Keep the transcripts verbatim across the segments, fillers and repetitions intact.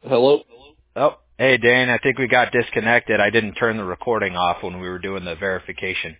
Hello? Oh, hey Dane, I think we got disconnected. I didn't turn the recording off when we were doing the verification.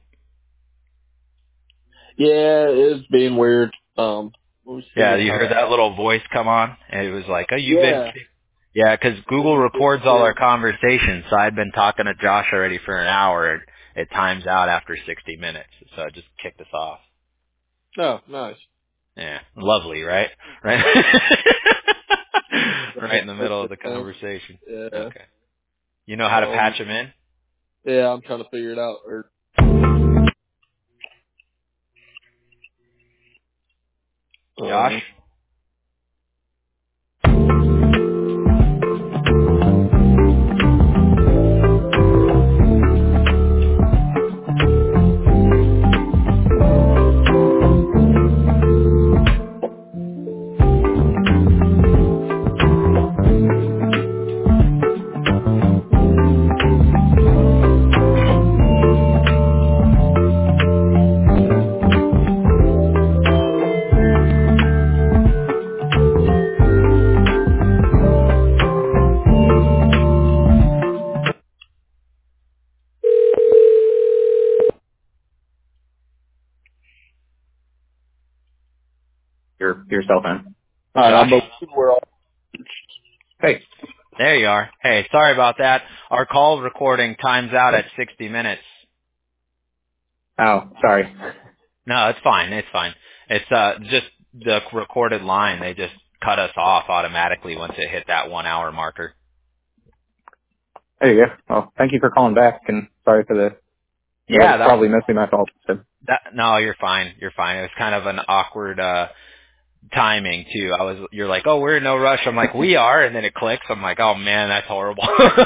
Yeah, it's being weird. Um, let me Yeah, see you how. heard that little voice come on, and it was like, "Oh, you've been." Yeah. Yeah, 'cause Google records all our conversations, so I'd been talking to Josh already for an hour, and it times out after sixty minutes, so it just kicked us off. Oh, nice. Yeah, lovely, right? Right, right in the middle of the conversation. Yeah. Okay, you know how to Um. patch them in, Yeah, I'm trying to figure it out. Or Josh? um. your your cell phone. Hi, I Josh? believe we're all. Hey. There you are. Hey, sorry about that. Our call recording times out at sixty minutes. Oh, sorry. No, it's fine. It's fine. It's uh just the recorded line. They just cut us off automatically once it hit that one hour marker. There you go. Well, thank you for calling back, and sorry for the. That Yeah, was that probably mostly my fault. So. that no, you're fine. You're fine. It was kind of an awkward uh timing too. I was you're like, "Oh, we're in no rush." I'm like, "We are." And then it clicks. I'm like, "Oh man, that's horrible."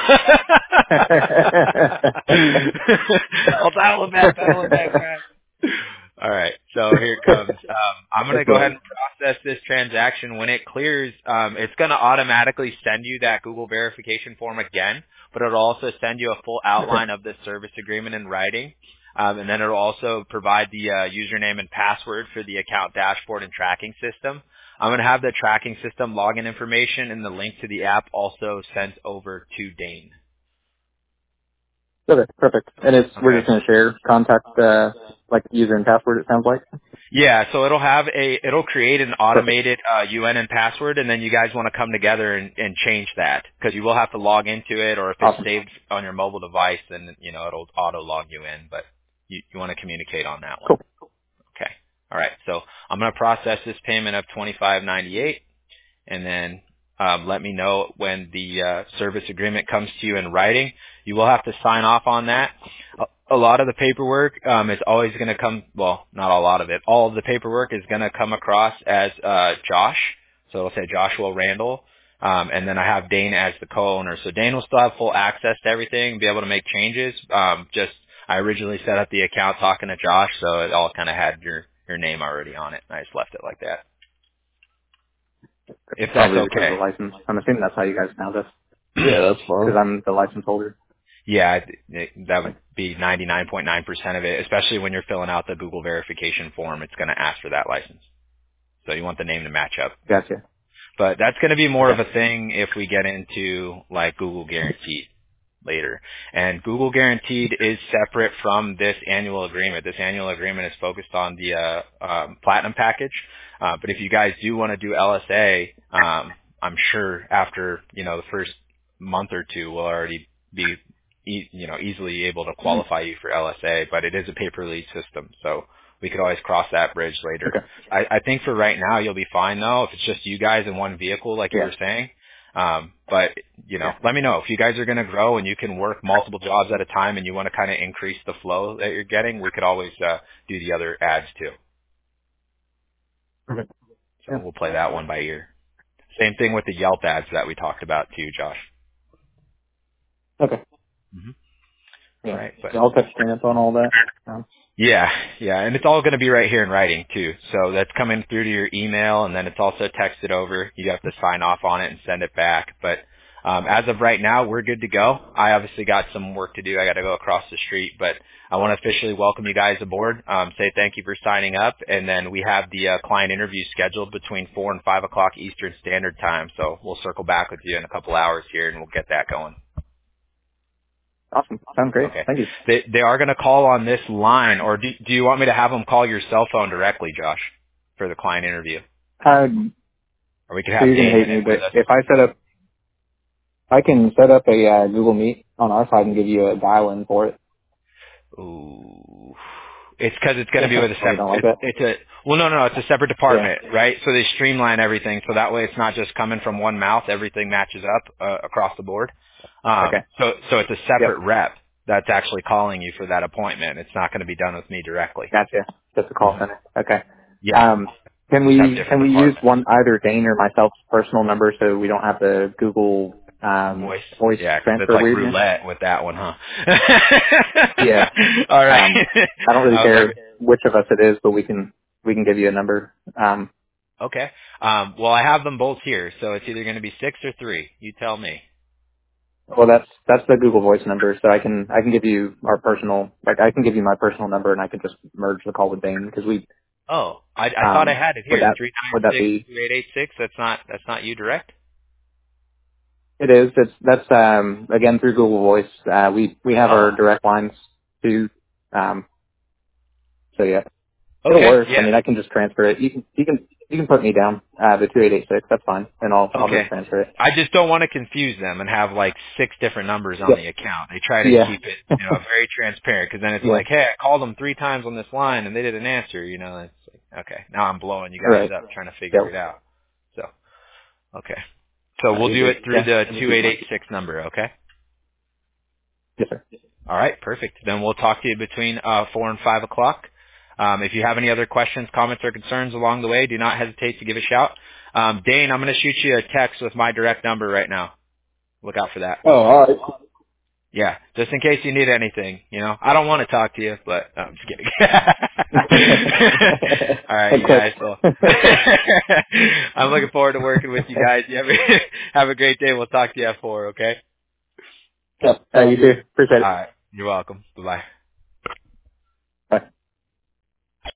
I'll dial it back, dial it back, back. All right, so here it comes. Um, I'm going to go ahead Excellent. and process this transaction. When it clears, um, it's going to automatically send you that Google verification form again, but it'll also send you a full Okay. outline of the service agreement in writing. Um, and then it'll also provide the uh, username and password for the account dashboard and tracking system. I'm going to have the tracking system login information and the link to the app also sent over to Dane. Okay. Perfect. And it's we're Okay. just gonna share contact uh like user and password. It sounds like. Yeah, so it'll have a it'll create an Perfect. automated uh, U N and password, and then you guys want to come together and, and change that because you will have to log into it, or if it's Awesome. saved on your mobile device, then you know it'll auto log you in. But you, you want to communicate on that one. Cool. Okay. All right. So I'm going to process this payment of twenty-five ninety-eight, and then um, let me know when the uh, service agreement comes to you in writing. You will have to sign off on that. A, a lot of the paperwork um, is always going to come, well, not a lot of it. All of the paperwork is going to come across as uh, Josh. So it'll say Joshua Randall. Um, and then I have Dane as the co-owner. So Dane will still have full access to everything, be able to make changes. Um, just I originally set up the account talking to Josh, so it all kind of had your, your name already on it. And I just left it like that. If that's Probably because of okay. the license. I'm assuming that's how you guys found us Yeah, that's because fine. I'm the license holder. Yeah, it, it- that would Like, be ninety-nine point nine percent of it, especially when you're filling out the Google verification form. It's going to ask for that license. So you want the name to match up. gotcha. But that's going to be more of Okay. a thing if we get into like Google Guaranteed later. And Google Guaranteed is separate from this annual agreement. This annual agreement is focused on the uh, um, Platinum package. Uh, but if you guys do want to do L S A, um, I'm sure after you know the first month or two, we'll already be e- you know easily able to qualify you for L S A. But it is a paper lead system, so we could always cross that bridge later. Okay. I, I think for right now you'll be fine though if it's just you guys in one vehicle, like you Yeah. were saying. Um, but you know, Yeah. let me know if you guys are going to grow and you can work multiple jobs at a time and you want to kind of increase the flow that you're getting. We could always uh, do the other ads too. Perfect. So Yeah. we'll play that one by ear. Same thing with the Yelp ads that we talked about too, Josh. Okay. hmm All Yeah. right, but Yeah, I'll touch stand up on all that. Um, yeah, yeah, and it's all going to be right here in writing too. So that's coming through to your email, and then it's also texted over. You have to sign off on it and send it back. But um, as of right now, we're good to go. I obviously got some work to do. I got to go across the street, but I want to officially welcome you guys aboard, um, say thank you for signing up, and then we have the uh, client interview scheduled between four and five o'clock Eastern Standard Time, so we'll circle back with you in a couple hours here, and we'll get that going. Awesome. Sounds great. Okay. Thank you. They, they are going to call on this line, or do, do you want me to have them call your cell phone directly, Josh, for the client interview? Uh, Or we could so have you're going to Dane hate me, in with but us. if I set up, I can set up a uh, Google Meet on our side and give you a dial-in for it. Ooh. It's because it's going to be with a Oh, you don't separate, like it's, it's a, well, no, no, no, it's a separate department, right? So they streamline everything, so that way it's not just coming from one mouth, everything matches up uh, across the board. yeah. Um, Okay. so, so it's a separate Yep. rep that's actually calling you for that appointment. It's not going to be done with me directly. Gotcha. Just a call center. Okay. Yeah. Um, can Just have we can different we use departments. one either Dane or myself's personal number so we don't have the Google um, Voice. voice Yeah, 'cause it's transfer like weirdness? roulette with that one, huh? Yeah. All right. Um, I don't really uh, let me, care which of us it is, but we can we can give you a number. Um, okay. Um, well, I have them both here, so it's either going to be six or three. You tell me. well, that's that's the Google Voice number, so I can I can give you our personal like I can give you my personal number and I can just merge the call with Dane because we Oh, I, I thought I um had it would here. that Three nine would that six be two eight eight six. That's not that's not you direct. it is it's that's um again through Google Voice uh we we have Oh. our direct lines to um so yeah. It'll Okay. work. I Yeah. mean, I can just transfer it. You can, you can, you can put me down, uh, the two eight eight six. That's fine. And I'll, I'll Okay. just transfer it. I just don't want to confuse them and have like six different numbers on Yep. the account. They try to Yeah. keep it, you know, very transparent because then it's Yeah. like, hey, I called them three times on this line and they didn't answer. You know, it's like, okay, now I'm blowing you guys Right. up trying to figure it Yep. out. So, okay. So Uh, we'll you're do good. it through Yeah. the two eight eight six number. Okay. Yes, sir. All right. Perfect. Then we'll talk to you between uh, four and five o'clock. Um, if you have any other questions, comments, or concerns along the way, do not hesitate to give a shout. Um, Dane, I'm going to shoot you a text with my direct number right now. Look out for that. Oh, all right. Yeah, just in case you need anything, you know. I don't want to talk to you, but no, I'm just kidding. All right, you Okay. guys. Well, I'm looking forward to working with you guys. You have a, have a great day. We'll talk to you at four, okay? Yep. Uh, you too. Appreciate it. All right. You're welcome. Bye-bye.